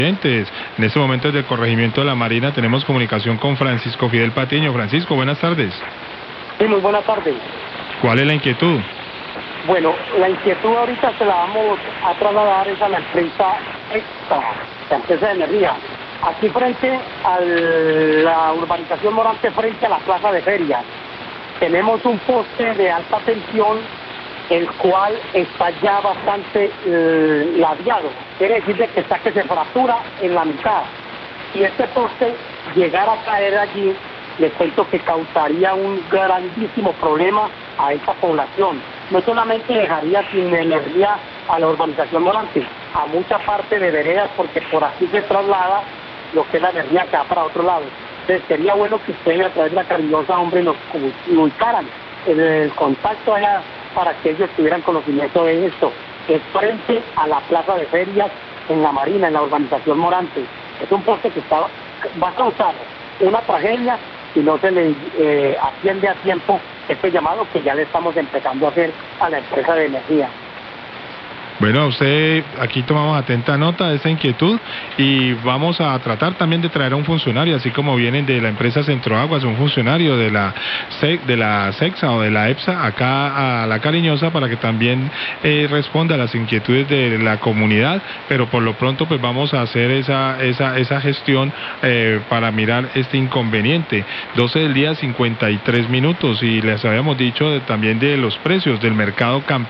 En este momento desde el corregimiento de la Marina tenemos comunicación con Francisco Fidel Patiño. Francisco, buenas tardes. Sí, muy buenas tardes. ¿Cuál es la inquietud? Bueno, la inquietud ahorita se la vamos a trasladar es a la empresa EXA, la empresa de energía. Aquí frente a la urbanización Morante, frente a la plaza de ferias, tenemos un poste de alta tensión, el cual está ya bastante ladeado. Quiere decir que se fractura en la mitad. Si este poste llegara a caer allí, le cuento que causaría un grandísimo problema a esta población. No solamente dejaría sin energía a la urbanización Morante, a mucha parte de veredas, porque por aquí se traslada lo que es la energía que va para otro lado. Entonces sería bueno que ustedes a través de la cariñosa, hombre, nos ubicaran en el contacto allá para que ellos tuvieran conocimiento de esto. Es frente a la plaza de ferias en la Marina, en la urbanización Morante. Es un poste que va a causar una tragedia si no se le atiende a tiempo este llamado que ya le estamos empezando a hacer a la empresa de energía. Bueno, usted, aquí tomamos atenta nota de esta inquietud y vamos a tratar también de traer a un funcionario, así como vienen de la empresa Centroaguas, un funcionario de la SEXA o de la EPSA acá a La Cariñosa para que también responda a las inquietudes de la comunidad, pero por lo pronto pues vamos a hacer esa gestión para mirar este inconveniente. 12 del día, 53 minutos, y les habíamos dicho también de los precios del mercado campesino.